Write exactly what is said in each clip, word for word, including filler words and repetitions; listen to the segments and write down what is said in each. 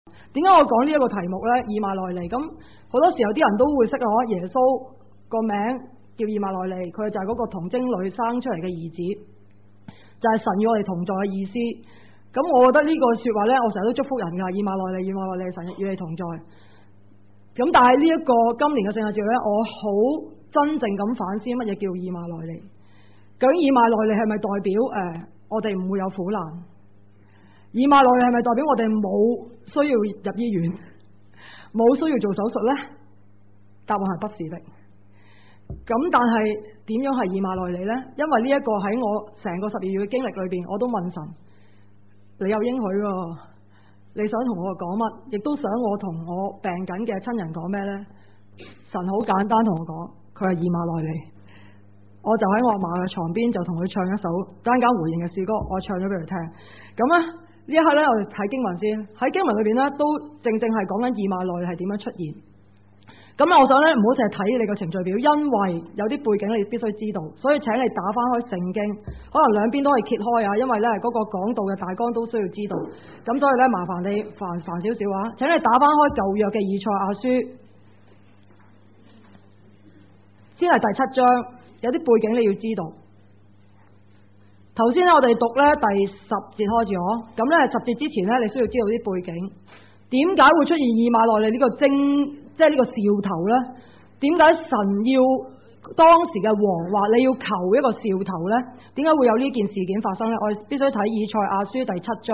點解我講呢一個題目呢？以馬內利，咁好多時候啲人都會識咗耶穌個名叫以馬內利，佢就係嗰個童貞女生出嚟嘅兒子，就係、是、神與我哋同在嘅意思。咁我覺得呢個說話呢，我成日都祝福人㗎，以馬內利，以馬內利，神與你同在。咁但係呢一個今年嘅聖誕節呢，我好真正咁反思乜嘢叫以馬內利。究竟以馬內利係咪代表誒、呃、我哋唔會有苦難？以馬內利係咪代表我哋冇需要入醫院，冇需要做手術呢？答案係不是的。咁但係點樣係以馬內利呢？因為呢一個喺我成個十二月嘅經歷裏邊，我都問神：你有應許喎？你想同我講乜？亦都想我同我病緊嘅親人講咩呢？神好簡單同我講，佢係以馬內利。我就喺我阿嫲嘅床邊就同佢唱一首單間回應嘅詩歌，我唱咗俾佢聽。咁咧呢一刻咧，我哋睇經文先。喺經文裏邊咧，都正正係講緊以馬內利係點樣出現。咁我想咧唔好淨係睇你個程序表，因為有啲背景你必須知道，所以請你打翻開聖經，可能兩邊都可以揭開啊，因為咧嗰個講道嘅大綱都需要知道。咁所以咧麻煩你煩煩少少啊，請你打翻開舊約嘅以賽亞書，先係第七章，有啲背景你要知道。頭先咧我哋讀咧第十節開始，嗬，咁咧十節之前咧你需要知道啲背景，點解會出現以馬內利呢個徵，即係呢個兆頭咧？點解神要當時嘅王話你要求一個兆頭咧？點解會有呢件事件發生咧？我哋必須睇以賽亞書第七章。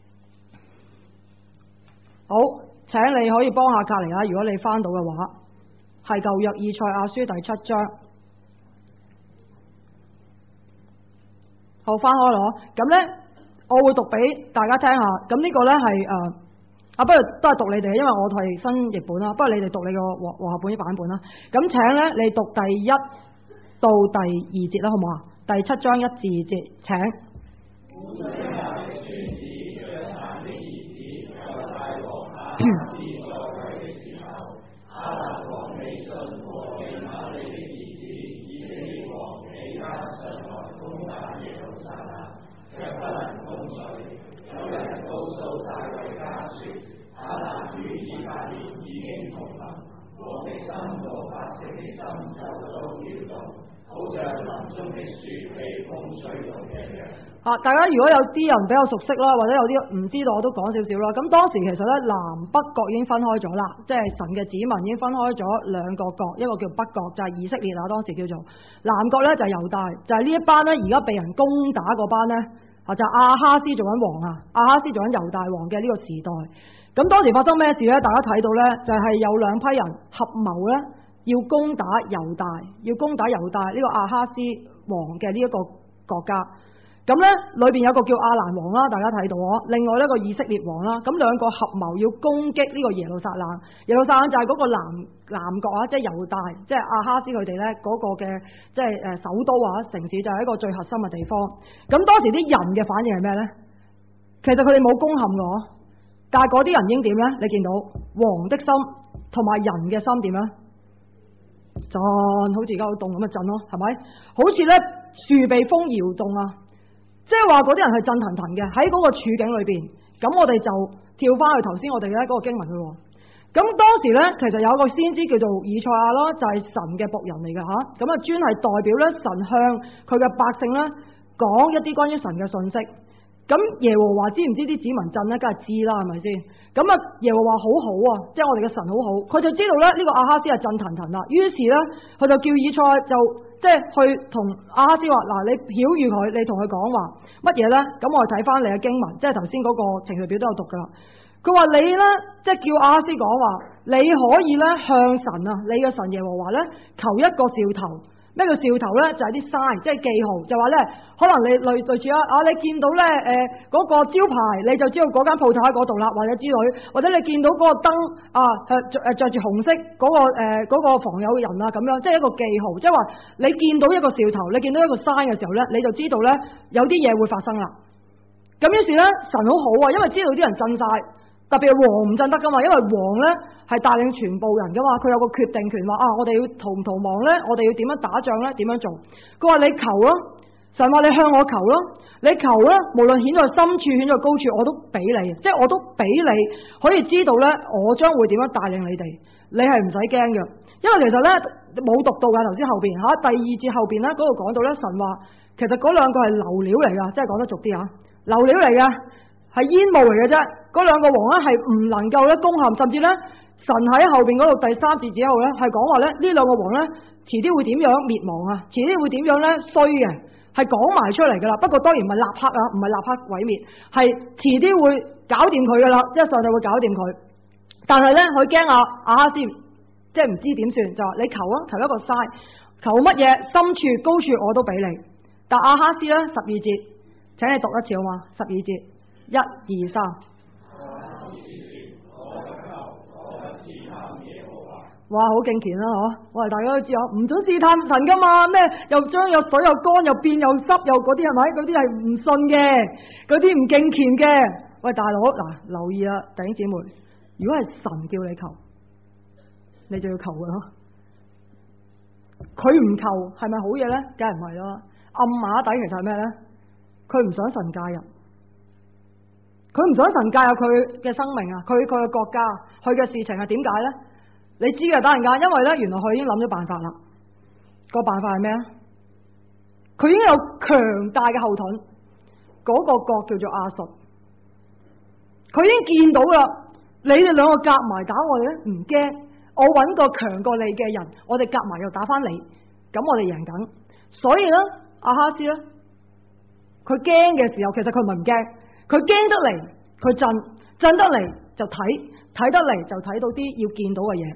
好，請你可以幫下隔籬啊，如果你翻到嘅話，係舊約以賽亞書第七章。好，翻開咯，咁咧我會讀俾大家聽下。咁呢個咧係誒啊，不如都係讀你哋，因為我係新譯本啦。不如你哋讀你個和和合本啲版本啦。咁請咧你讀第一到第二節啦，好唔好啊？第七章一至二節，請。啊！大家如果有啲人比較熟悉啦，或者有啲唔知道，我都講少少啦。咁當時其實咧，南北國已經分開咗啦，即係神嘅子民已經分開咗兩個國，一個叫北國就係以色列啊，當時叫做南國咧就係猶大，就係呢一班咧而家被人攻打嗰班咧，啊就係亞哈斯做緊王啊，亞哈斯做緊猶大王嘅呢個時代。咁當時發生咩事咧？大家睇到咧，就係有兩批人合謀咧，要攻打猶大，要攻打猶大呢個亞哈斯王嘅呢一個國家。咁咧，裏邊有個叫亞蘭王啦，大家睇到啊。另外一個以色列王啦，咁兩個合謀要攻擊呢個耶路撒冷。耶路撒冷就係嗰個南南國啊，即係猶大，即係亞哈斯佢哋咧嗰個嘅即係誒首都啊，城市就係一個最核心嘅地方。咁當時啲人嘅反應係咩咧？其實佢哋冇攻陷我，但係嗰啲人已經點咧？你見到王的心同埋人嘅心點咧？震，好似而家好凍咁嘅震咯，係咪？好似咧樹被風搖動啊！即係話嗰啲人係震騰騰嘅，喺嗰個處境裏邊，咁我哋就跳翻去頭先我哋咧嗰個經文嘅喎。咁當時咧，其實有一個先知叫做以賽亞啦，就係、是、神嘅僕人嚟嘅吓，咁啊專係代表咧神向佢嘅百姓咧講一啲關於神嘅信息。咁耶和華知唔知啲子民震咧？梗係知啦，係咪先？咁啊耶和華好好啊，即係我哋嘅神好好，佢就知道咧呢、這個亞哈斯係震騰騰啦。於是咧，佢就叫以賽就。即係去同亞哈斯話嗱，你曉諭佢，你同佢講話乜嘢咧？咁我哋睇翻你嘅經文，即係頭先嗰個程序表都有讀噶啦。佢話你咧，即係叫亞哈斯講話，你可以咧向神啊，你嘅神耶和華咧求一個兆頭。咩叫兆頭咧？就係啲 sign，即係記號，就話咧，可能你類類似啊，啊你見到咧誒嗰個招牌，你就知道嗰間鋪頭喺嗰度啦，或者之類，或者你見到嗰個燈啊，誒着誒着住紅色嗰、嗰個誒、呃嗰個房有人啊，咁樣，即係一個記號，即係話你見到一個兆頭，你見到一個 sign 嘅時候咧，你就知道咧有啲嘢會發生啦。咁於是咧，神好好啊，因為知道啲人震晒。特別係王唔震得噶嘛，因為王咧係帶領全部人噶嘛，佢有個決定權話啊，我哋要逃唔逃亡咧，我哋要點樣打仗咧，點樣做？佢話你求啊， 神話你向我求咯，你求咧，無論顯在深處顯在高處，我都俾你，即係我都俾你可以知道咧，我將會點樣帶領你哋，你係唔使驚嘅。因為其實咧冇讀到㗎，頭先後邊嚇第二節後邊咧嗰度講到咧，神話其實嗰兩個係流料嚟㗎，即係講得俗啲嚇，流料嚟嘅係煙霧嚟嘅啫。嗰兩個王咧係唔能夠咧攻陷，甚至咧神喺後邊嗰度第三節之後咧係講話咧呢兩個王咧遲啲會點樣滅亡啊，遲啲會點樣咧衰嘅。係講埋出嚟噶啦，不過當然唔係立刻啊，唔係立刻毀滅，係遲啲會搞掂佢噶啦，一上就會搞掂佢。但係咧，佢驚亞亞哈斯，即係唔知點算，就話你求啊，求一個嘥，求乜嘢？深處高處我都俾你。但亞哈斯咧十二節，請你讀一次好嘛？十二節，一二三。哇，好敬虔啦，嗬！我哋大家都知啊，唔准試探神噶嘛，咩又將有水又乾又變又濕又嗰啲係咪？嗰啲係唔信嘅，嗰啲唔敬虔嘅。喂，大佬嗱，留意啦，弟兄姊妹，如果係神叫你求，你就要求嘅咯。佢唔求係咪好嘢咧？梗係唔係啦。暗馬底其實係咩咧？佢唔想神介入，佢唔想神介入佢嘅生命啊，佢佢嘅國家，佢嘅事情係點解咧？你知嘅，等陣間，因為咧，原來佢已經諗咗辦法啦。個辦法係咩啊？佢已經有強大嘅後盾，嗰、那個國叫做亞述。佢已經見到啦，你哋兩個夾埋打我哋咧，唔驚。我揾個強過你嘅人，我哋夾埋又打翻你，咁我哋贏緊。所以咧，亞哈斯咧，佢驚嘅時候，其實佢唔係唔驚，佢驚得嚟，佢震，震得嚟就睇，睇得嚟就睇到啲要見到嘅嘢。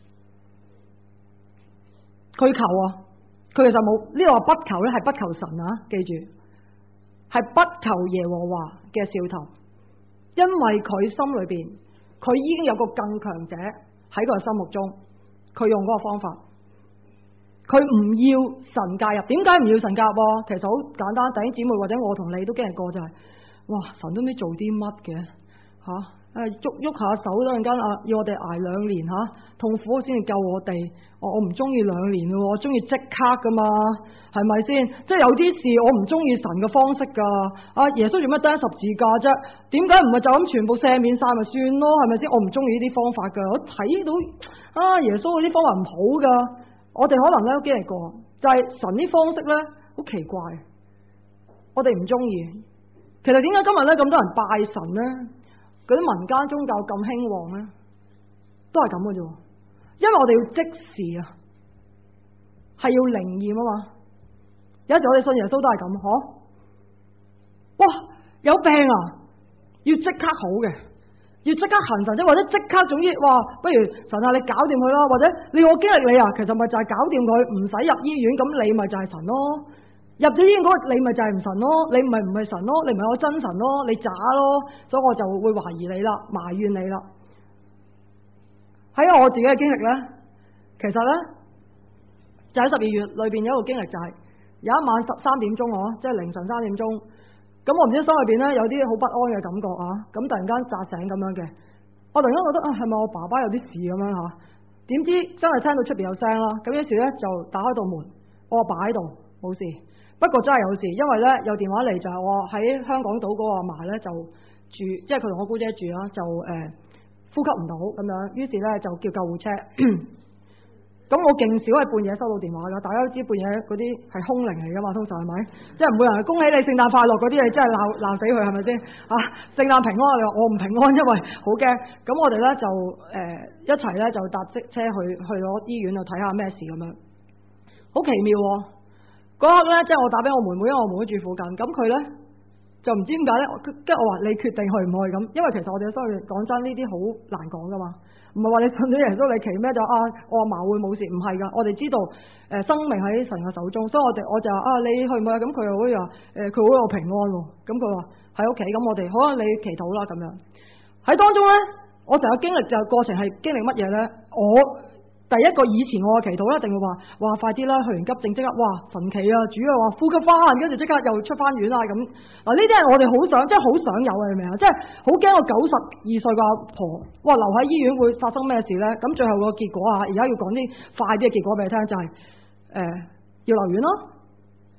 佢求啊，佢其實冇呢個話不求咧，係不求神啊，記住係不求耶和華嘅兆頭，因為佢心裏邊佢已經有個更強者喺佢心目中，佢用嗰個方法，佢唔要神介入。點解唔要神介入？其實好簡單，弟兄姊妹或者我同你都經歷過就係、是，哇，神都唔知做啲乜嘅吓。誒，喐喐下手，等陣間啊，要我哋挨兩年吓，痛苦先至救我哋。我我唔中意兩年嘅，我中意即刻噶嘛，係咪先？即係有啲事我唔中意神嘅方式噶。啊，耶穌做乜釘十字架啫？點解唔係就咁全部赦免晒咪算咯？係咪先？我唔中意呢啲方法噶。我睇到啊，耶穌嗰啲方法唔好噶。我哋可能咧都經歷過，就係、是、神啲方式咧好奇怪，我哋唔中意。其實點解今日咧咁多人拜神咧？嗰啲民間宗教咁興旺咧，都係咁嘅啫。因為我哋要即時啊，係要靈驗啊嘛。有時我哋信耶穌都係咁，嗬。哇，有病啊，要即刻好嘅，要即刻行神啫，或者即刻總之，哇，不如神啊，你搞掂佢啦，或者你我經歷你啊，其實咪就係搞掂佢，唔使入醫院，咁你咪就係神咯。入咗醫院嗰個你咪就係唔神咯，你唔係唔係神咯，你唔係我真神咯，你假咯，所以我就會懷疑你啦，埋怨你啦。喺我自己嘅經歷咧，其實咧就喺十二月裏邊有一個經歷，就係有一晚十三點鐘哦，即係凌晨三點鐘，咁我唔知心裏邊咧有啲好不安嘅感覺啊，咁突然間扎醒咁樣嘅，我突然間覺得啊，係咪我爸爸有啲事咁樣吓？點知真係聽到出邊有聲啦，咁於是咧就打開道門，我阿爸喺度冇事。不過真係有事，因為咧有電話嚟，就係我喺香港島嗰個阿嫲咧就住，即係佢同我姑姐住啦，就誒、呃、呼吸唔到咁樣，於是咧就叫救護車。咁我勁少係半夜收到電話噶，大家都知半夜嗰啲係空靈嚟噶嘛，通常係咪？即係唔會有人恭喜你聖誕快樂嗰啲，你真係鬧鬧死佢係咪先？啊，聖誕平安，你話我唔平安，因為好驚。咁我哋咧就誒、呃、一齊咧就搭即車去去咗醫院度睇下咩事咁樣，好奇妙喎、哦！嗰刻咧，即係我打俾我妹妹，因為我妹妹住附近，咁佢咧就唔知點解咧，跟住我話你決定去唔去咁，因為其實我哋所以講真呢啲好難講噶嘛，唔係話你信咗耶穌你祈咩就啊，我阿嫲會冇事，唔係噶，我哋知道誒、呃、生命喺神嘅手中，所以我哋我就話啊你去唔去啊？咁佢又好似話誒佢好有平安喎，咁佢話喺屋企，咁我哋好啊，你祈禱啦咁樣。喺當中咧，我成個經歷就過程係經歷乜嘢咧？我第一個以前我嘅祈禱一定會話，哇快啲啦，去完急症即刻，哇神奇啊，主啊話呼吸翻，跟住即刻又出翻院啊咁。嗱呢啲係我哋好想，即係好想有嘅，係咪啊？即係好驚我九十二歲個阿婆，哇留喺醫院會發生咩事咧？咁最後個結果啊，而家要講啲快啲嘅結果俾你聽，就係、是、誒、呃、要留院咯。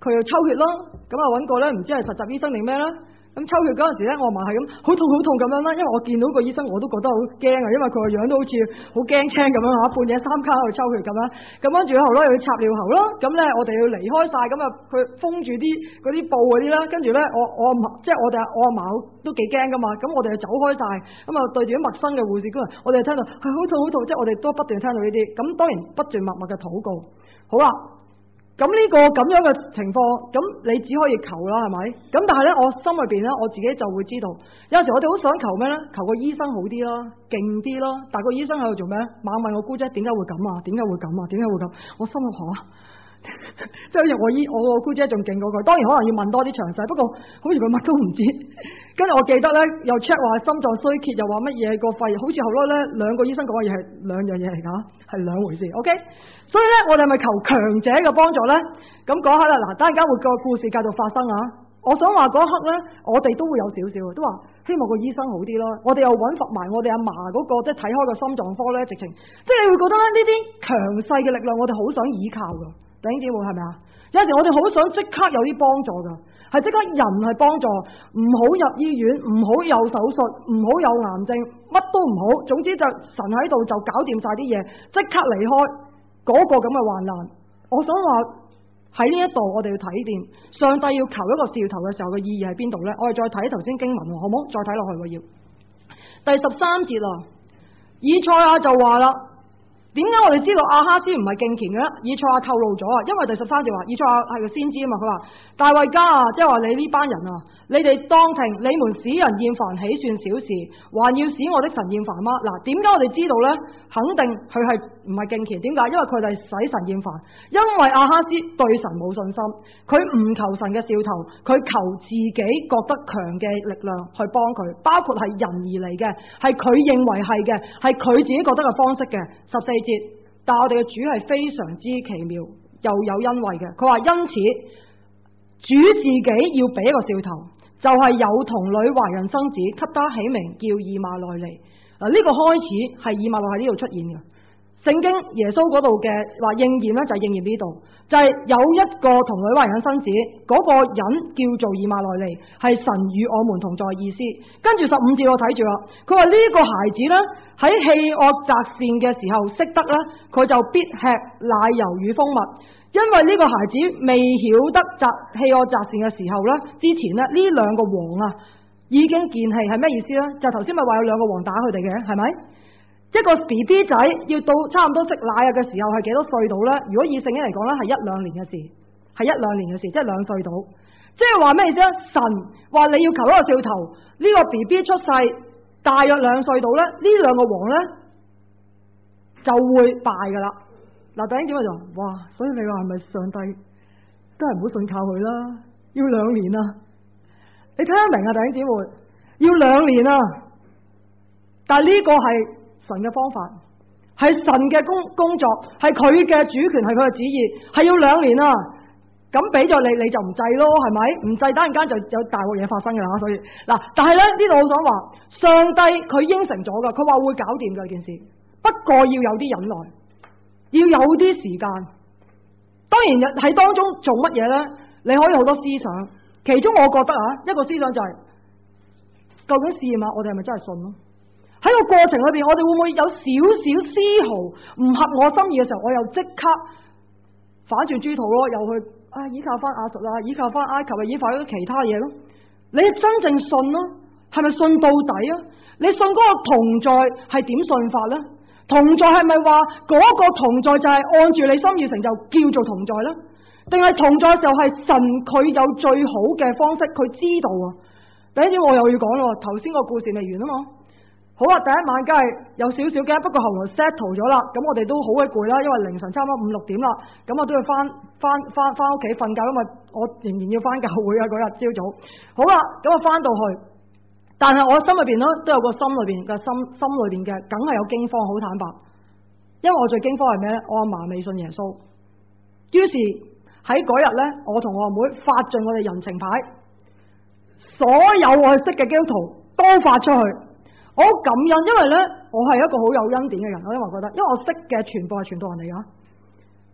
佢要抽血咯，咁啊揾個咧唔知係實習醫生定咩啦。咁抽血嗰陣時咧，我阿嫲係咁好痛好痛咁樣啦，因為我見到個醫生我都覺得好驚啊，因為佢個樣都好似好驚青咁樣嚇，半夜三更喺度抽血咁樣。咁跟住後咧又要插尿喉咯，咁咧我哋要離開晒，咁啊佢封住啲嗰啲布嗰啲啦，跟住咧我我阿嫲即係我哋我阿嫲都幾驚噶嘛，咁我哋就走開晒，咁啊對住啲陌生嘅護士官人，我哋聽到係好痛好痛，即係我哋都不斷聽到呢啲，咁當然不斷默默嘅禱告。好啦。咁呢個咁樣嘅情況，咁你只可以求啦，係咪？咁但係咧，我心裏邊咧，我自己就會知道，有時我哋好想求咩咧？求個醫生好啲啦，勁啲啦。但係個醫生喺度做咩？猛問我姑姐點解會咁啊？點解會咁啊？點解會咁？我心諗吓，即係好似我姨我個姑姐仲勁過佢。當然可能要問多啲詳細，不過好似佢乜都唔知。跟住我記得咧，又 check 話心臟衰竭，又話乜嘢個肺，好似後來咧兩個醫生講嘅嘢係兩樣嘢嚟㗎，係兩回事。OK。所以咧，我哋係咪求強者嘅幫助咧？咁嗰刻啦，嗱，等陣間會個故事繼續發生啊！我想話嗰刻咧，我哋都會有少少，都話希望個醫生好啲咯。我哋又揾佛埋我哋阿嫲嗰個，即係睇開個心臟科咧，直情即係你會覺得咧呢啲強勢嘅力量，我哋好想依靠㗎。弟兄姊妹係咪啊？有陣時我哋好想即刻有啲幫助㗎，係即刻人係幫助，唔好入醫院，唔好有手術，唔好有癌症，乜都唔好。總之就神喺度就搞掂晒啲嘢，即刻離開。嗰個咁嘅患難，我想話喺呢一度，我哋要睇掂上帝要求一個兆頭嘅時候嘅意義喺邊度呢？我哋再睇頭先經文，好唔好？再睇落去我要第十三節啦，以賽亞就話啦。點解我哋知道亞哈斯唔係敬虔嘅咧？以賽亞透露咗啊，因為第十三節話以賽亞係個先知啊嘛，佢話大衛家啊，即係話你呢班人啊，你哋當聽，你們使人厭煩豈算小事，還要使我的神厭煩嗎？嗱，點解我哋知道咧？肯定佢係唔係敬虔？點解？因為佢哋使神厭煩，因為亞哈斯對神冇信心，佢唔求神嘅兆頭，佢求自己覺得強嘅力量去幫佢，包括係人而嚟嘅，係佢認為係嘅，係佢自己覺得嘅方式嘅。十四但我哋嘅主係非常之奇妙又有恩惠嘅，佢話因此主自己要俾一個兆頭，就係、是、有童女懷孕生子，給他起名叫以馬內利。嗱，呢個開始係以馬內喺呢度出現嘅。聖經耶穌嗰度嘅話應驗咧，就係應驗呢度，就係、是、有一個童女懷孕生子，嗰、那個人叫做以馬內利，係神與我們同在意思。跟住十五節我睇住啦，佢話呢個孩子咧喺棄惡擇善嘅時候識得咧，佢就必吃奶油與蜂蜜，因為呢個孩子未曉得擇棄惡擇善嘅時候咧，之前咧呢兩個王啊已經見棄，係咩意思咧？就頭先咪話有兩個王打佢哋嘅，係咪？一個 B B 仔要到差唔多食奶啊嘅時候係幾多歲到呢？如果以聖經嚟講呢，係一兩年嘅事，係一兩年嘅事，即係兩歲到。即係話咩意思呢？神話你要求一個兆頭，呢、這個 B B 出世大約兩歲到呢，呢兩個王呢就會敗噶啦。嗱，弟兄姊妹就哇，所以你話係咪上帝都係唔好信靠佢啦？要兩年啊！你聽得明啊，弟兄姊妹？要兩年啊！但係呢個係神嘅方法，係神嘅工工作，係佢嘅主權，係佢嘅旨意，係要兩年啊！咁俾咗你，你就唔制咯，係咪？唔制，等陣間就有大鑊嘢發生㗎啦。所以嗱，但係咧呢度我想話，上帝佢應承咗㗎，佢話會搞掂㗎件事，不過要有啲忍耐，要有啲時間。當然喺當中做乜嘢咧？你可以好多思想，其中我覺得啊，一個思想就係、是、究竟試驗下我哋係咪真係信咯？喺個過程裏邊，我哋會唔會有少少絲毫唔合我心意嘅時候，我又即刻反轉豬肚咯，又去啊依靠翻亞述啦，依靠翻埃及啊，依靠啲其他嘢咯？你真正信咯，係咪信到底啊？你信嗰個同在係點信法咧？同在係咪話嗰個同在就係按住你心意成就叫做同在咧？定係同在就係神佢有最好嘅方式，佢知道啊？第一點我又要講咯，頭先個故事未完啊嘛。好啊，第一晚梗係有少少驚，不過後來 settle 咗啦。咁我哋都好鬼攰啦，因為凌晨差唔多五六點啦。咁我都要翻翻翻翻屋企瞓覺，因為我仍然要翻教會啊嗰日朝早。好啦，咁我翻到去，但係我心裏邊咧都有個心裏邊嘅心心裏邊嘅，梗係有驚慌，好坦白。因為我最驚慌係咩咧？我阿嫲未信耶穌，於是喺嗰日咧，我同我阿妹發盡我哋人情牌，所有我識嘅基督徒都發出去。我好感恩，因為咧我係一個好有恩典嘅人，我因為覺得，因為我識嘅全部係傳道人嚟噶，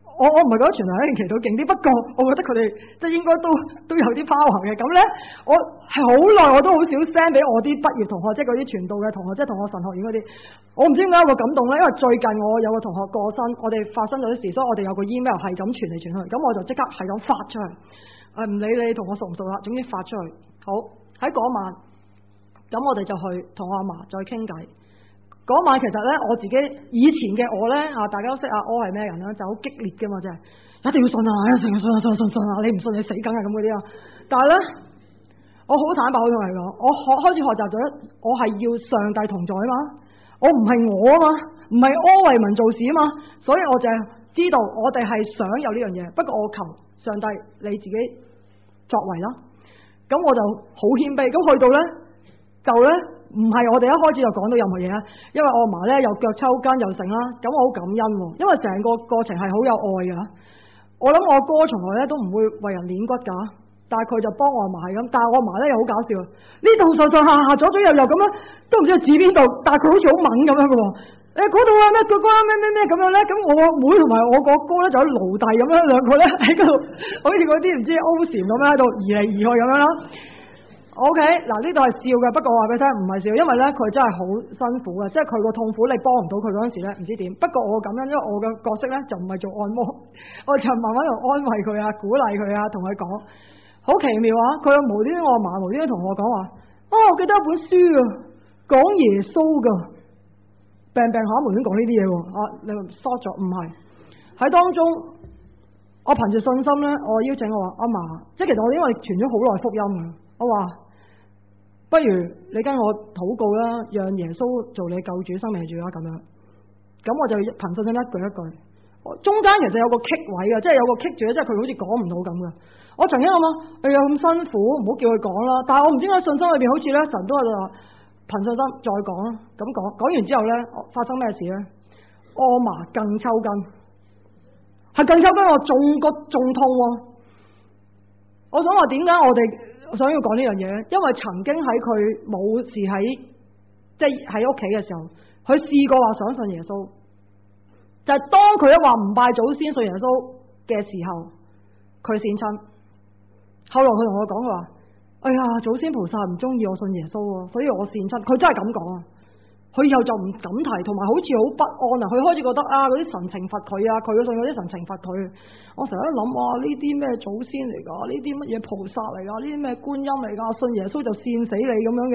我我唔係覺得全能一定祈禱勁啲，不過我覺得佢哋即係應該都都有啲 power 嘅。咁咧，我係好耐我都好少 send 俾我啲畢業同學，即係嗰啲傳道嘅同學，即係同我神學院嗰啲。我唔知點解有個感動咧，因為最近我有個同學過身，我哋發生咗啲事，所以我哋有個 email 係咁傳嚟傳去，咁我就即刻係咁發出去。誒唔理你同我熟唔熟啦，總之發出去。好，喺嗰晚，咁我哋就去同我阿嫲再傾偈。嗰晚其實咧，我自己以前嘅我咧啊，大家都識阿柯係咩人啦，就好激烈嘅嘛，真係一定要信啊，一定要信啊，信信信啊，你唔信你死梗啊咁嗰啲啊。但係咧，我好坦白好同你講，我學開始學習咗，我係要上帝同在啊嘛，我唔係我啊嘛，唔係柯為民做事啊嘛，所以我就係知道我哋係想有呢樣嘢，不過我求上帝你自己作為啦。咁我就好謙卑，咁去到咧就咧。唔係我哋一開始就講到任何嘢啊，因為我阿嫲咧又腳抽筋又成啦，咁我好感恩喎，因為成個過程係好有愛㗎。我諗我哥從來咧都唔會為人捏骨㗎，但係佢就幫我阿嫲係咁，但係我阿嫲咧又好搞笑，呢度上上下下左左右右咁樣，都唔知佢指邊度，但係佢好似好敏咁樣嘅喎。誒嗰度啊咩腳骨啊咩咩咩咁樣咧，咁我妹同埋我個哥咧就喺奴隸咁樣，兩個咧喺嗰度，好似嗰啲唔知 O 禪咁樣喺度移嚟移去咁樣啦。O K， 嗱呢度係笑嘅，不過我話俾你聽唔係笑，因為咧佢真係好辛苦嘅，即係佢個痛苦你幫唔到佢嗰陣時咧，唔知點。不過我咁樣，因為我嘅角色咧就唔係做按摩，我就慢慢度安慰佢啊，鼓勵佢啊，同佢講，好奇妙啊！佢又無端端我阿嫲無端端同我講話，哦，我記得一本書啊，講耶穌噶，病病下無端講呢啲嘢喎，啊你疏咗唔係喺當中，我憑住信心咧，我邀請我話阿嫲，即係其實我因為傳咗好耐福音啊，我話。不如你跟我禱告啦，讓耶穌做你救主、生命主啦咁樣。咁我就憑信心一句一句。中間其實有個棘位嘅，即係有個棘住，即係佢好似講唔到咁嘅。我曾經諗啊，哎呀咁辛苦，唔好叫佢講啦。但係我唔知點解信心裏邊好似咧，神都喺度話憑信心再講啦。咁講講完之後咧，發生咩事咧？我阿嫲更抽筋，係更抽筋，我仲個仲痛喎。我想話點解我哋？我想要講呢樣嘢，因為曾經喺佢冇事喺即係喺屋企嘅時候，佢試過話想信耶穌，就係、是、當佢一話唔拜祖先信耶穌嘅時候，佢閃親。後來佢同我講佢話：哎呀，祖先菩薩唔中意我信耶穌喎，所以我閃親。佢真係咁講啊！佢以後就唔敢提，同埋好似好不安啊！佢開始覺得啊，嗰啲神懲罰佢啊，佢信嗰啲神懲罰佢。我成日都諗哇，呢啲咩祖先嚟㗎？呢啲乜嘢菩薩嚟㗎？呢啲咩觀音嚟㗎？信耶穌就跣死你咁樣嘅？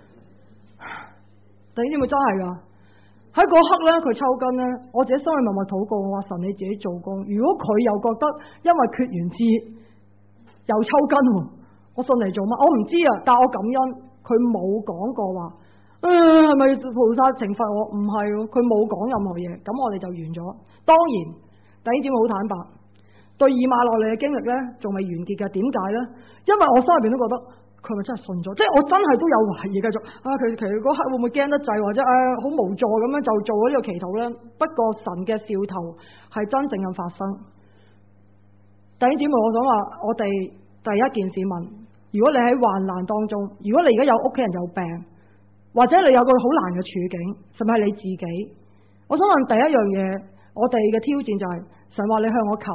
你知唔知真係㗎？喺嗰刻咧，佢抽筋咧，我自己心裏默默禱告，我話神你自己做工。如果佢又覺得因為缺元節又抽筋，我信嚟做乜？我唔知啊，但我感恩佢冇講過話。誒係咪菩薩懲罰我？唔係喎，佢冇講任何嘢，咁我哋就完咗。當然，弟兄姊妹好坦白，對以馬內利嘅經歷咧，仲未完結嘅。點解咧？因為我心入邊都覺得佢咪真係信咗，即係我真係都有懷疑繼續啊！佢其實嗰刻會唔會驚得滯，或者誒好、啊、無助咁樣就做咗呢個祈禱咧？不過神嘅兆頭係真正咁發生。弟兄姊妹，我想話我哋第一件事問：如果你喺患難當中，如果你而家有屋企人有病，或者你有個好難嘅處境，甚至係你自己，我想問第一樣嘢，我哋嘅挑戰就係、是、神話你向我求，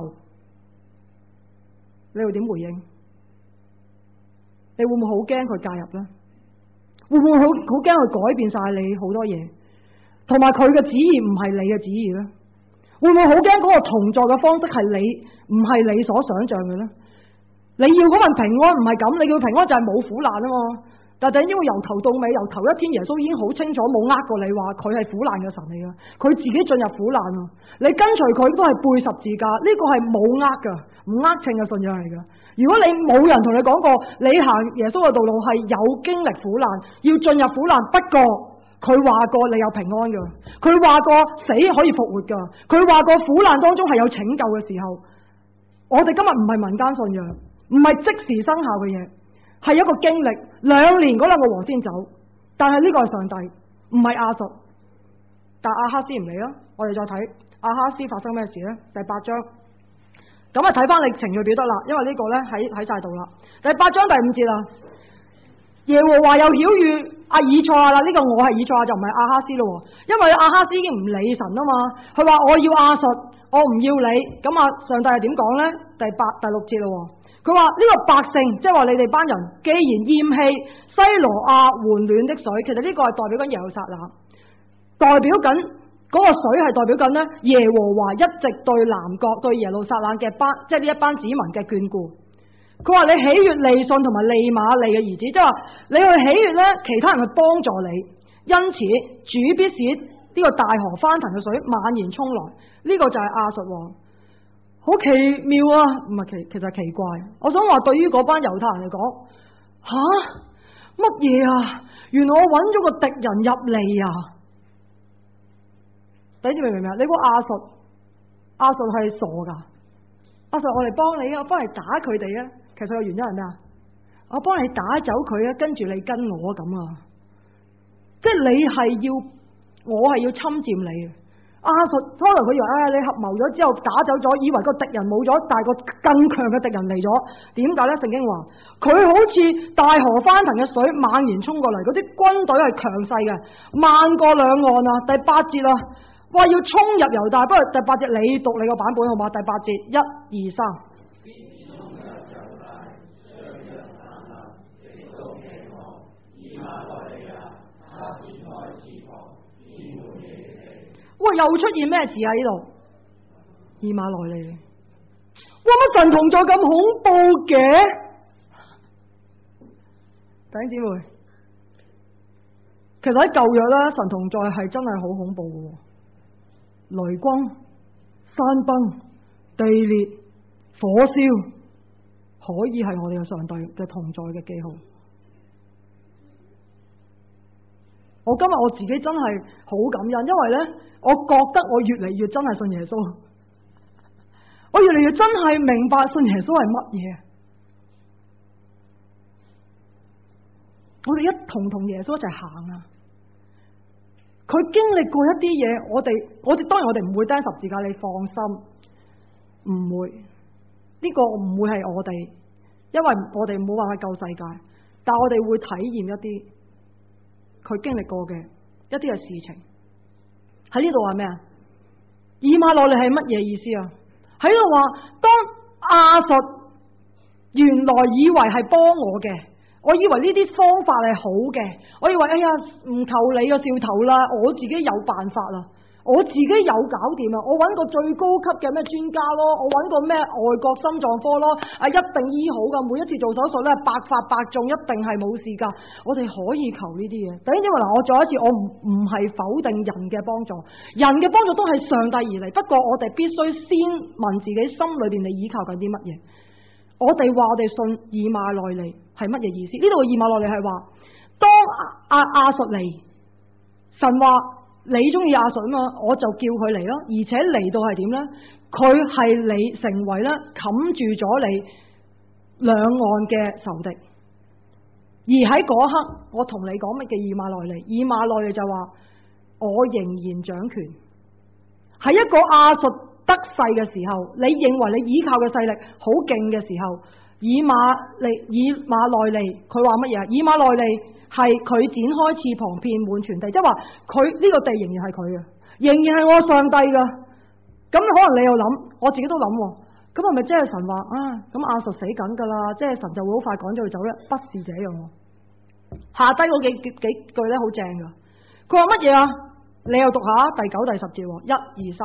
你會點回應？你會唔會好驚佢介入呢？會唔會好好驚佢改變晒你好多嘢？同埋佢嘅旨意唔係你嘅旨意呢？會唔會好驚嗰個同在嘅方式係你唔係你所想象嘅呢？你要嗰份平安唔係咁，你要平安就係冇苦難啊嘛。但係因為由頭到尾，由頭一天耶穌已經好清楚冇呃過你話佢係苦難嘅神嚟噶，佢自己進入苦難啊！你跟隨佢都係背十字架，呢、這個係冇呃噶，唔呃稱嘅信仰嚟噶。如果你冇人同你講過，你行耶穌嘅道路係有經歷苦難，要進入苦難，不過佢話過你有平安噶，佢話過死可以復活噶，佢話過苦難當中係有拯救嘅時候，我哋今日唔係民間信仰，唔係即時生效嘅嘢。係一個經歷，兩年嗰兩個王先走，但係呢個係上帝，唔係亞述。但亞哈斯唔理啦，我哋再睇亞哈斯發生咩事呢？第八章，咁啊睇翻你程序表得啦，因為呢個呢喺喺晒度啦。第八章第五節啦， 耶和華又曉諭阿以賽亞啦，呢、這個我係以賽亞就唔係亞哈斯咯，因為亞哈斯已經唔理神啊嘛，佢話我要亞述，我唔要你，咁啊上帝係點講呢？第八、第六節咯，佢話呢個百姓，即係話你哋班人，既然厭棄西羅亞緩暖的水，其實呢個係代表緊耶路撒冷，代表緊嗰個水係代表緊呢耶和華一直對南國對耶路撒冷嘅班，即係呢一班子民嘅眷顧。佢話你喜悅利汛同埋利瑪利嘅兒子，即係話你去喜悅咧，其他人去幫助你，因此主必使呢個大河翻騰嘅水漫然沖來，呢、這個就係亞述王，好奇妙啊！唔係奇，其實奇怪。我想話對於嗰班猶太人嚟講，吓乜嘢啊？原來我揾咗個敵人入嚟啊！你知明唔明啊？你估亞述亞述係傻噶？亞述我嚟幫你啊，我幫你打佢哋啊！其實個原因係咩啊？我幫你打走佢啊，跟住你跟我咁啊！即係你係要，我係要侵佔你啊！亞述初頭佢以為啊，你合謀咗之後打走咗，以為個敵人冇咗，但係個更強嘅敵人嚟咗。點解咧？聖經話佢好似大河翻騰嘅水猛然衝過嚟，嗰啲軍隊係強勢嘅，漫過兩岸啊！第八節啊，話要衝入猶大，不過第八節你讀你個版本好嘛？第八節一二三。哇！又出現咩事啊？呢度以馬內利，哇！乜神同在咁恐怖嘅？弟兄姊妹，其實喺舊約咧，神同在係真係好恐怖嘅，雷轟、山崩、地裂、火燒，可以係我哋嘅上帝嘅同在嘅記號。我今日我自己真係好感恩，因為咧，我覺得我越嚟越真係信耶穌，我越嚟越真係明白信耶穌係乜嘢。我哋一同同耶穌一齊行啊！佢經歷過一啲嘢，我哋我哋當然我哋唔會釘十字架，你放心，唔會。呢個唔會係我哋，因為我哋冇辦法救世界，但我哋會體驗一啲佢經歷過嘅一啲嘅事情。喺呢度話咩啊？以馬內利係乜嘢意思啊？喺度話當亞述原來以為係幫我嘅，我以為呢啲方法係好嘅，我以為哎呀唔求你個兆頭啦，我自己有辦法啦，我自己有搞掂啦，我揾個最高級嘅咩專家咯，我揾個咩外國心臟科咯，啊一定醫好噶，每一次做手術咧百發百中，一定係冇事噶，我哋可以求呢啲嘢。等因為嗱，我再一次，我唔唔係否定人嘅幫助，人嘅幫助都係上帝而嚟，不過我哋必須先問自己心裏邊你依靠緊啲乜嘢。我哋話我哋信以馬內利係乜嘢意思？呢度嘅以馬內利係話當亞亞述嚟，神話。你中意亞述啊嘛，我就叫佢嚟咯，而且嚟到係點咧？佢係你成為咧冚住咗你兩岸嘅仇敵，而喺嗰刻，我同你講乜嘅以馬內利？以馬內利就話我仍然掌權，喺一個亞述得勢嘅時候，你認為你依靠嘅勢力好勁嘅時候，以馬利以馬內利佢話乜嘢？以馬內利。係佢展開翅膀遍滿全地，即係話佢呢個地仍然係佢嘅，仍然係我上帝噶。咁可能你又諗，我自己都諗，咁係咪即係神話啊？咁亞述死緊噶啦，即係神就會好快趕咗佢走咧？不是這樣。下低嗰幾幾幾句咧好正噶，佢話乜嘢啊？你又讀下第九、第十節，一二三。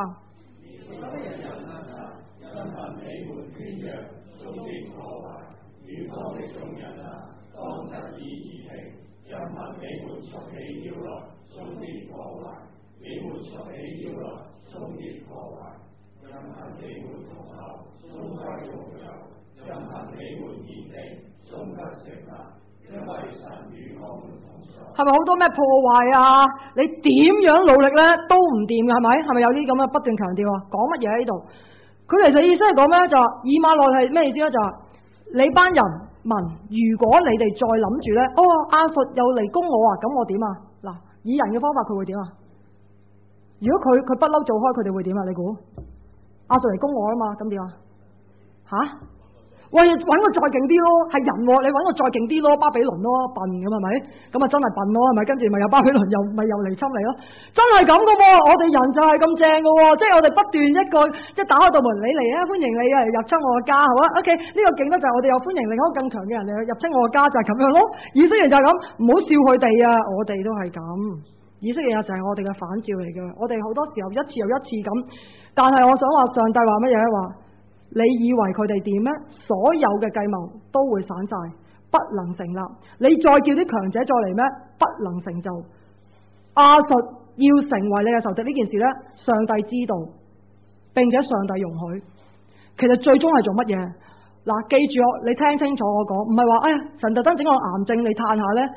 係咪好多咩破壞啊？你點樣努力咧都唔掂嘅，係咪？係咪有啲咁嘅不斷強調啊？講乜嘢喺呢度？佢其實意思係講咩？就話以馬內係咩意思咧？就話你班人民，如果你哋再諗住咧，哦亞述又嚟攻我啊，咁我點啊？嗱，以人嘅方法佢會點啊？如果佢佢不嬲做開，佢哋會點啊？你估亞述嚟攻我啊嘛？咁點啊？吓？ 喂，揾個再勁啲咯，係人喎，你揾個再勁啲咯，巴比倫咯，笨咁係咪？咁啊真係笨咯，係咪？跟住咪有巴比倫又咪又嚟侵你咯，真係咁噶喎！我哋人就係咁正噶喎，即係我哋不斷一個即係打開道門，你嚟啊，歡迎你啊，入侵我嘅家，好啊 ，OK，呢個勁得就係我哋又歡迎另一個更強嘅人嚟入侵我嘅家，就係咁樣咯。以色列就係咁，唔好笑佢哋啊，我哋都係咁。以色列就係我哋嘅反照嚟嘅，我哋好多時候一次又一次咁，但係我想話上帝話乜嘢話？你以為佢哋點咩？所有嘅計謀都會散晒，不能成立。你再叫啲強者再嚟咩？不能成就。亞述要成為你嘅仇敵呢件事呢，上帝知道，並且上帝容許。其實最終係做乜嘢？嗱，記住我，你聽清楚我講，唔係話哎呀神特登整個癌症你嘆下呢。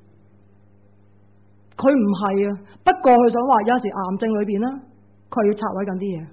佢唔係啊，不過佢想話有時癌症裏邊呢，佢要拆毀緊啲嘢。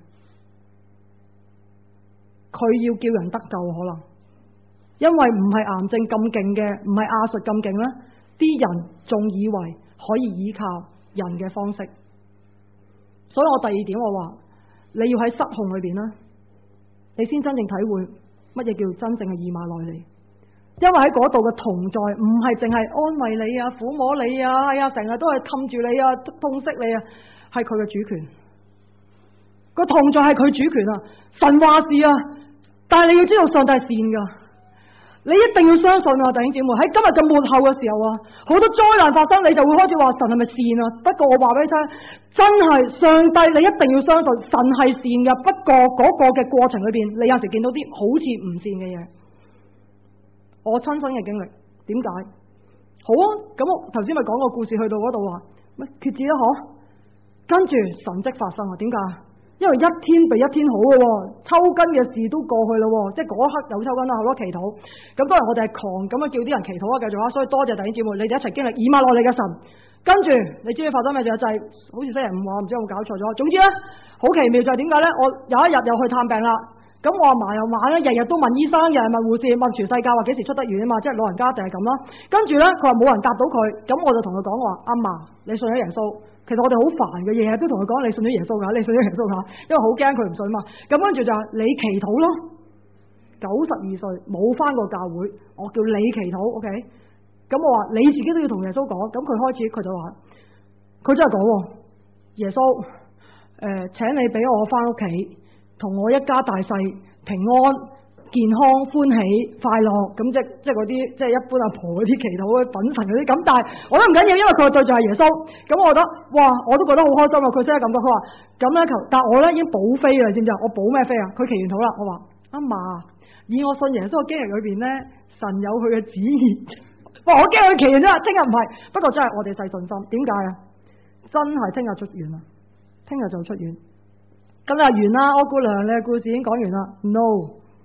佢要叫人得救可能，因為唔係癌症咁勁嘅，唔係亞述咁勁咧，啲人仲以為可以依靠人嘅方式，所以我第二點我話你要喺失控裏邊啦，你先真正體會乜嘢叫真正嘅以馬內利，因為喺嗰度嘅同在唔係淨係安慰你啊、撫摸你啊，係啊，成日都係氹住你啊、痛惜你啊，係佢嘅主權，個同在係佢主權啊，神話事啊。但係你要知道上帝係善噶，你一定要相信啊，弟兄姊妹，喺今日嘅末後嘅時候啊，好多災難發生，你就會開始話神係咪善啊？不過我話俾你聽，真係上帝，你一定要相信神係善嘅。不過嗰個嘅過程裏邊，你有時見到啲好似唔善嘅嘢，我親身嘅經歷，點解？好啊，咁我頭先咪講個故事，去到嗰度話乜決志啦，嗬，跟住神蹟發生啊？點解？因為一天比一天好嘅喎，抽筋嘅事都過去啦喎，即係嗰一刻有抽筋啦，好多祈禱。咁當然我哋係狂咁樣叫啲人祈禱啊，繼續啊，所以多謝弟兄姊妹，你哋一齊經歷以馬內利嘅神。跟住你知唔知發生咩事啊？就係、是、好似星期五話，唔知有冇搞錯咗。總之咧，好奇妙就係點解咧？我有一日又去探病啦。咁我阿嫲又晚咧，日日都問醫生，日日問護士，問全世界話幾時出得院啊嘛，即係老人家就係咁啦。跟住咧，佢話冇人答到佢，咁我就同佢講話：阿嫲，你信咗耶穌？其實我哋好煩嘅，日日都同佢講你信咗耶穌㗎，你信咗耶穌㗎，因為好驚佢唔信嘛。咁跟住就話你祈禱咯。九十二歲冇返過教會，我叫你祈禱 ，OK？咁我話你自己都要同耶穌講。咁佢開始佢就話，佢真係講喎，耶穌，誒、呃、請你俾我返屋企。同我一家大細平安、健康、歡喜、快樂，咁即即嗰啲即一般阿婆嗰啲祈禱嘅品神嗰啲，咁但係我都唔緊要，因為佢對象係耶穌，咁我覺得哇，我都覺得好開心啊！佢真係咁講，佢話咁咧求，但係我咧已經補飛啦，知唔知啊？我補咩飛啊？佢祈完禱啦，我話阿嫲，以我信耶穌嘅經歷裏邊咧，神有佢嘅旨意，哇！我驚佢祈完啫，聽日唔係，不過真係我哋細信心，點解啊？真係聽日出院啦，聽日就出院。咁就完啦，柯姑娘你嘅故事已經講完啦。No，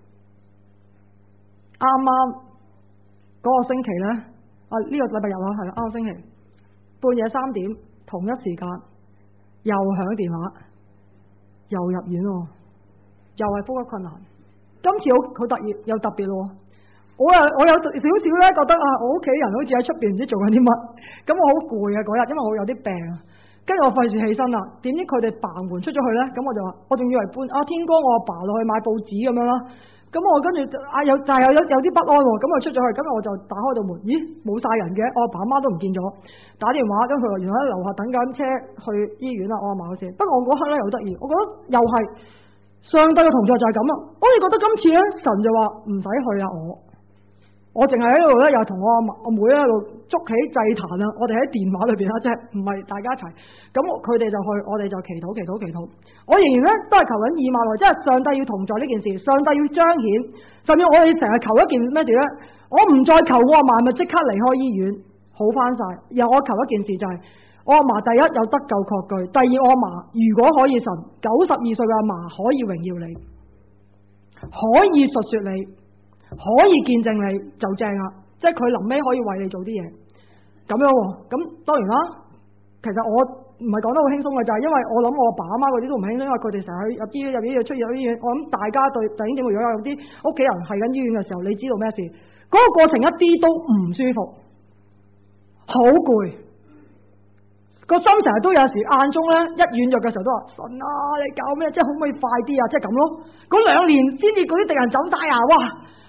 啱啱嗰個星期咧，啊呢、這個禮拜日啊，係啦，啱個星期半夜三點同一時間又響電話，又入院喎，又係呼吸困難。今次好好特別又特別咯，我又我有少少咧覺得啊，我屋企人好似喺出邊唔知做緊啲乜，咁我好攰啊嗰日，因為我有啲病。跟住我費事起身啦，點知佢哋嘭門出咗去咧，咁我就話，我仲以為搬啊天光我阿爸落去買報紙咁樣啦，咁我跟住啊有就係有有啲不安喎，咁我出咗去，今日我就打開道門，咦冇晒人嘅，我阿爸阿媽都唔見咗，打電話跟佢話原來喺樓下等緊車去醫院啦，我阿嫲嗰時，不過我嗰刻咧又得意，我覺得又係上帝嘅同在就係咁啦，我哋覺得今次咧神就話唔使去啊我。我淨係喺度咧，又同我阿阿妹喺度捉起祭壇啦。我哋喺電話裏邊啦，即係唔係大家一齊。咁佢哋就去，我哋就祈禱、祈禱、祈禱。我仍然咧都係求緊以馬內利，即係上帝要同在呢件事，上帝要彰顯。甚至我哋成日求一件咩事咧？我唔再求我阿嫲咪即刻離開醫院好翻晒。然後我求一件事就係、是、我阿嫲第一有得救確據，第二我阿嫲如果可以神九十二歲嘅阿嫲可以榮耀你，可以述說你。可以見證你就正啦，即係佢臨尾可以為你做啲嘢咁樣喎。咁當然啦，其實我唔係講得好輕鬆嘅，就係因為我諗我阿爸阿媽嗰啲都唔輕鬆，因為佢哋成日去入醫院、入醫院、出入醫院。我諗大家對弟兄姊妹如果有啲屋企人係緊醫院嘅時候，你知道咩事？嗰個過程一啲都唔舒服，好攰，個心成日都有時眼中咧一軟弱嘅時候都話神啊，你搞咩？即係可唔可以快啲啊？即係咁咯。嗰兩年先至嗰啲敵人走晒啊！哇！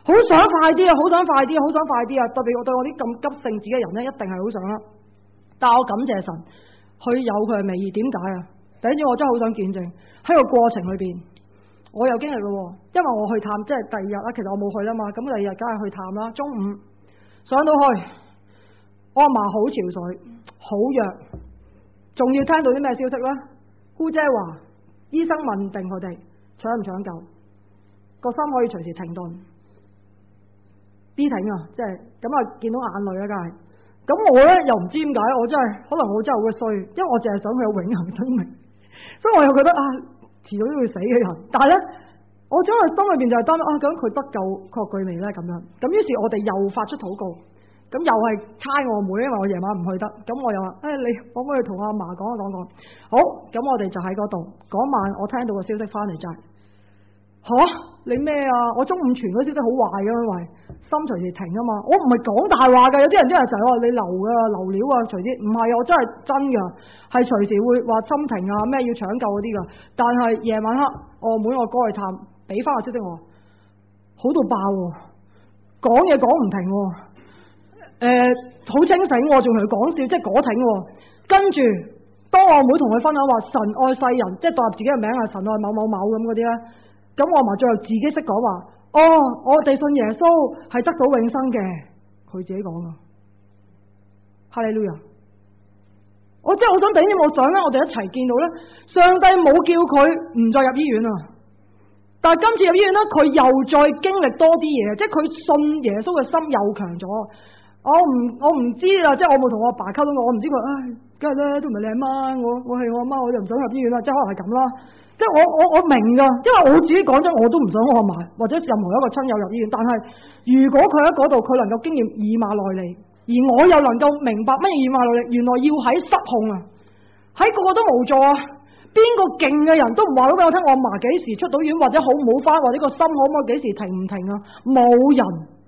好想快啲啊，好想快啲，好想快啲啊！特別我對我啲咁急性子嘅人咧，一定係好想啦。但我感謝神，佢有佢嘅美意。點解啊？第一次我真係好想見證喺個過程裏邊，我有經歷咯。因為我去探，即係第二日啦，其實我冇去啦嘛。咁第二日梗係去探啦。中午上到去，我阿嫲好憔悴，好弱，仲要聽到啲咩消息咧？姑姐話醫生問定佢哋搶唔搶救，個心可以隨時停頓。B 挺啊，即係咁啊，見到眼淚啊，梗係。咁我咧又唔知點解，我真係可能我真係好衰，因為我淨係想佢有永恆生命，所以我又覺得啊，遲早都會死嘅人。但係咧，我將佢心裏邊就係擔啊，究竟佢得救確據未咧？咁樣，咁於是我哋又發出禱告，咁又係猜我妹，因為我夜晚唔去得，咁我又話，誒、哎，你可唔可以同阿嫲講一講講？好，咁我哋就喺嗰度。嗰晚我聽到個消息翻嚟就係、是，吓、啊、你咩啊？我中午傳嗰消息好壞嘅，因為心隨時停啊嘛。我唔係講大話㗎，有啲人真係成日話你流㗎流料啊，隨時唔係，我真係真㗎，係隨時會話心停啊，咩要搶救嗰啲㗎。但係夜晚黑，我妹我哥去探，俾翻個消息我，好到爆喎，講嘢講唔停喎，誒好清醒喎，仲同佢講笑，即係果挺喎。跟住當我妹同佢分享話神愛世人，即係代入自己嘅名係神愛某某某咁嗰啲咧。咁我阿嫲最後自己識講話，哦，我哋信耶穌係得到永生嘅，佢自己講噶。哈利路亞！我真係好想頂住，我想咧，我哋一齊見到咧，上帝冇叫佢唔再入醫院啊！但係今次入醫院咧，佢又再經歷多啲嘢，即係佢信耶穌嘅心又強咗。我唔我唔知啦，即係我冇同我阿爸溝通過，我唔知佢，唉，梗係咧都唔係你阿媽，我我係我阿媽，我就唔想入醫院啦，即係可能係咁啦。即係我我我明㗎，因為我自己講真，我都唔想我阿嫲或者任何一個親友入醫院。但係如果佢喺嗰度，佢能夠經驗以馬內利，而我又能夠明白乜嘢以馬內利，原來要喺失控啊，喺個個都無助啊，邊個勁嘅人都唔話到俾我聽，我阿嫲幾時出到院，或者好唔好返，或者個心可唔可以幾時停唔停啊？冇人。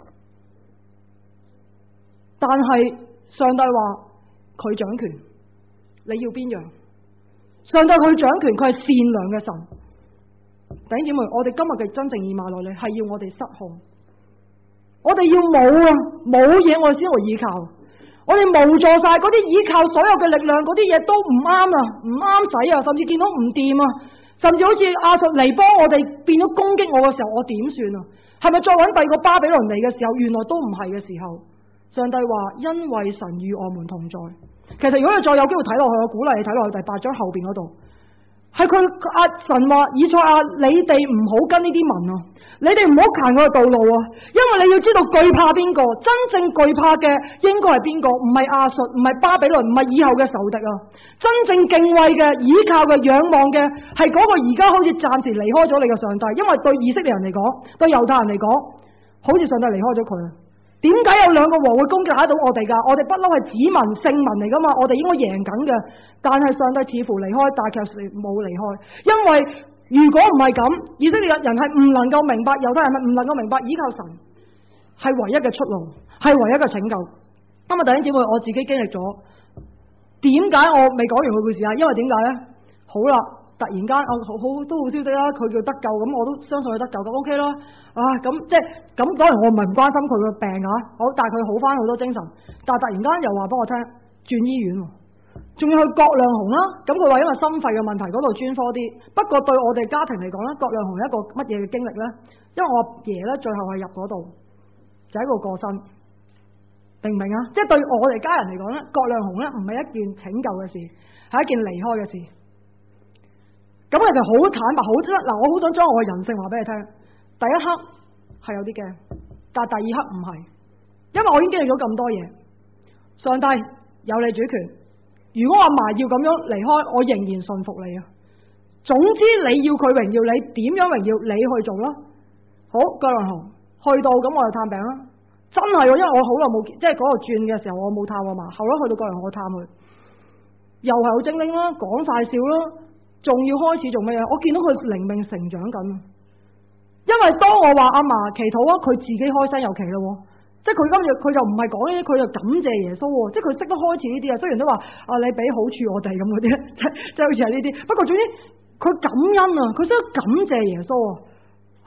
但係上帝話佢掌權，你要邊樣？上帝佢掌權，佢係善良嘅神。弟兄姊妹，我哋今日嘅真正以馬內利係要我哋失控，我哋要冇啊，冇嘢我哋先會依靠，我哋無助晒嗰啲依靠所有嘅力量，嗰啲嘢都唔啱啊，唔啱使啊，甚至見到唔掂啊，甚至好似亞述嚟幫我哋變咗攻擊我嘅時候，我點算啊？係咪再揾第二個巴比倫嚟嘅時候，原來都唔係嘅時候？上帝話因為神與我們同在。其實如果你再有機會睇落去，我鼓勵你睇落去第八章後邊嗰度，係佢阿神話以賽亞，你哋唔好跟呢啲民啊，你哋唔好行佢嘅道路啊，因為你要知道懼怕邊個，真正懼怕嘅應該係邊個？唔係亞述，唔係巴比倫，唔係以後嘅仇敵啊，真正敬畏嘅、倚靠嘅、仰望嘅係嗰個而家好似暫時離開咗你嘅上帝。因為對以色列人嚟講，對猶太人嚟講，好似上帝離開咗佢啊。點解有兩個王會攻擊打到我哋㗎？我哋不嬲係子民聖民嚟㗎嘛，我哋應該贏緊嘅。但係上帝似乎離開，但係其實冇離開，因為如果唔係咁，以色列人係唔能夠明白，猶太人係唔能夠明白，依靠神係唯一嘅出路，係唯一嘅拯救。今日弟兄姊妹，我自己經歷咗，點解我未講完個故事啊？因為點解咧？好啦。突然間，我好好都好消息啦，佢叫得救，咁我都相信佢得救，咁 OK 啦。啊，咁即係咁，當然我唔係唔關心佢個病啊，好，但係佢好翻好多精神。但係突然間又話俾我聽轉醫院，仲要去葛量洪啦。咁佢話因為心肺嘅問題，嗰度專科啲。不過對我哋家庭嚟講咧，葛量洪係一個乜嘢嘅經歷咧？因為我阿爺咧最後係入嗰度，就喺度過身，明唔明啊？即係對我哋家人嚟講咧，葛量洪咧唔係一件拯救嘅事，係一件離開嘅事。咁其實好坦白，好嗱，我好想將我嘅人性話俾你聽。第一刻係有啲驚，但係第二刻唔係，因為我已經經歷咗咁多嘢。上帝有你主權，如果我阿嫲要咁樣離開，我仍然信服你啊。總之你要佢榮耀，你點樣榮耀，你去做啦。好，葛量洪去到咁我就探病啦，真係，因為我好耐冇，即係嗰度轉嘅時候我冇探我阿嫲，後來去到葛量洪我探佢，又係好精靈啦，講晒笑啦。仲要開始做咩嘢？我見到佢靈命成長緊，因為當我話阿嫲祈禱啊，佢自己開聲又祈咯，即係佢今日佢就唔係講呢啲，佢就感謝耶穌，即係佢識得開始呢啲啊。雖然都話啊，你俾好處我哋咁嗰啲，即係好似係呢啲。不過總之佢感恩啊，佢識得感謝耶穌啊。啊，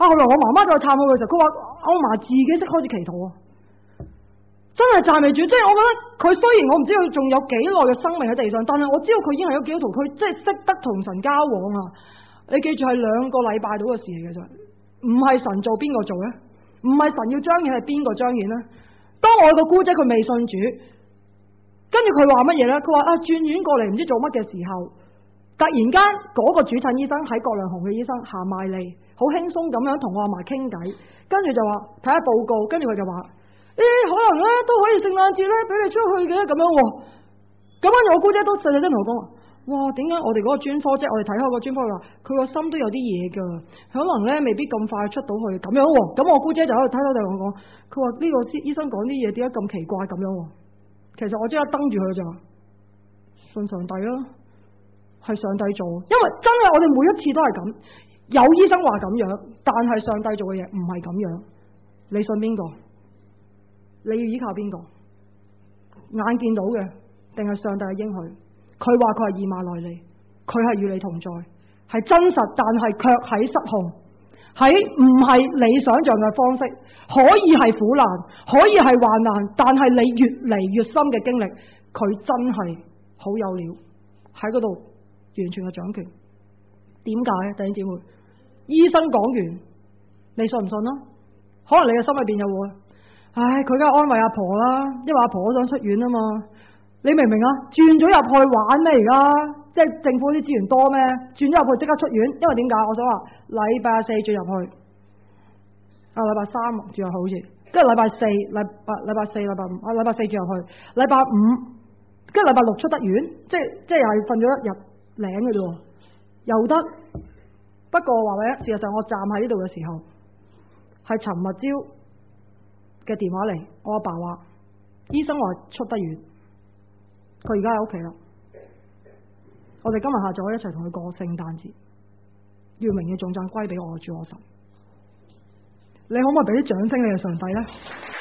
啊，後來我媽媽再探佢嘅時候，佢話我嫲自己識開始祈禱啊，真係讚美主。即係我覺得佢雖然我唔知佢仲有幾耐嘅生命喺地上，但係我知道佢已經係一個基督徒，佢即係識得同神交往啊。你記住係兩個禮拜到嘅事嚟嘅啫，唔係神做邊個做咧？唔係神要彰顯係邊個彰顯咧？當我個姑姐佢未信主，跟住佢話乜嘢咧？佢話啊轉院過嚟唔知做乜嘅時候，突然間嗰個主診醫生喺葛量洪嘅醫生行埋嚟，好輕鬆咁樣同我阿嫲傾偈，跟住就話睇下報告，跟住佢就話誒、欸、可能咧都可以聖誕節咧俾你出去嘅咁樣喎。咁跟住我姑姐都細細聲同我講話，哇點解我哋嗰個專科即係我哋睇開個專科話佢個心都有啲嘢㗎，可能咧未必咁快出到去咁樣喎。咁我姑姐就喺度睇到就同我講，佢話呢個醫生講啲嘢點解咁奇怪咁樣喎？其實我即刻瞪住佢就話信上帝啦，係上帝做，因為真係我哋每一次都係咁，有醫生話咁樣，但係上帝做嘅嘢唔係咁樣。你信邊個？你要依靠邊個？眼見到嘅定係上帝嘅應許？佢話佢係以馬內利，佢係與你同在，係真實，但係卻喺失控，喺唔係你想象嘅方式，可以係苦難，可以係患難，但係你越嚟越深嘅經歷，佢真係好有料喺嗰度完全嘅掌權。點解啊？弟兄姊妹，醫生講完，你信唔信咯？可能你嘅心裏邊有會，唉，佢梗係安慰阿婆啦，因為阿婆好想出院啊嘛。你明唔明啊？轉咗入去玩咩？而家即係政府啲資源多咩？轉咗入去即刻出院，因為點解？我想話禮拜四轉入去，啊禮拜三轉入去好似，跟住禮拜四禮拜禮拜四禮拜五啊禮拜四轉入去，禮拜五跟住禮拜六出得院，即係即係又係瞓咗一日領嘅啫，又得。不過話咧，事實上我站喺呢度嘅時候，係尋日朝嘅電話嚟，我阿爸話醫生話出得院。佢而家喺屋企啦，我哋今日下晝一齊同佢過聖誕節，要榮耀頌讚歸俾我主我神。你可唔可以俾啲掌聲你嘅上帝咧？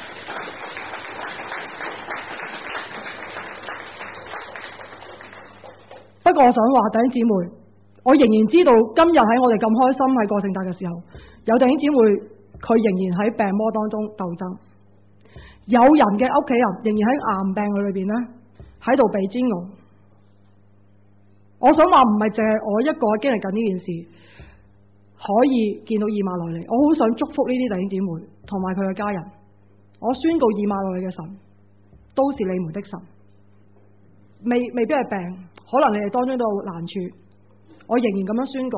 不過我想話弟兄姊妹，我仍然知道今日喺我哋咁開心喺過聖誕嘅時候，有弟兄姊妹佢仍然喺病魔當中鬥爭，有人嘅屋企人仍然喺癌病裏邊咧，喺度被煎熬。我想話唔係淨係我一個經歷緊呢件事，可以見到以馬內利。我好想祝福呢啲弟兄姊妹同埋佢嘅家人。我宣告以馬內利嘅神都是你們的神，未未必係病，可能你哋當中都有難處。我仍然咁樣宣告，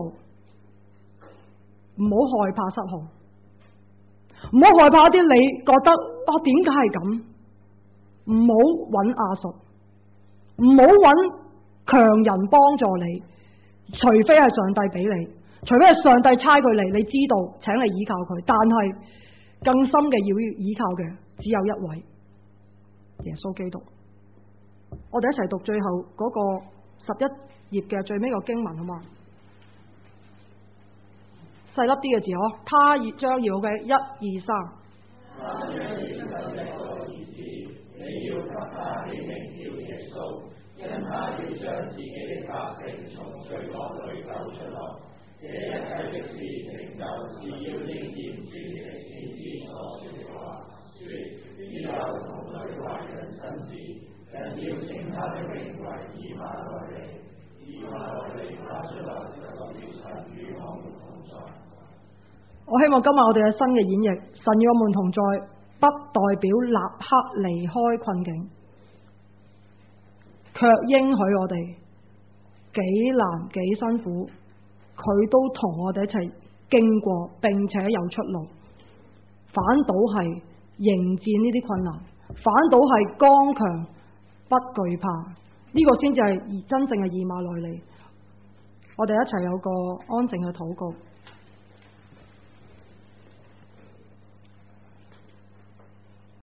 唔好害怕失控，唔好害怕一啲你覺得啊點解係咁，唔好揾亞述。唔好揾強人幫助你，除非係上帝俾你，除非係上帝差佢嚟，你知道請你依靠佢。但係更深嘅要依靠嘅只有一位耶穌基督。我哋一齊讀最後嗰個十一頁嘅最尾個經文好嘛？細粒啲嘅字嗬，他將要嘅一二三。因他要將自己的百姓從罪惡裏救出來，這一切的事成就是要應驗主的先知所說的話，說必有童女懷孕生子，人要稱他的名為以馬內利。以馬內利發出來就代表神與我們同在。我希望今日我哋嘅新嘅演繹，神與我們同在，不代表立刻離開困境。卻應許我哋幾難幾辛苦，佢都同我哋一齊經過，並且有出路。反倒係迎戰呢啲困難，反倒係剛強不懼怕，呢、這個先至係真正嘅以馬內利。我哋一齊有個安靜嘅禱告。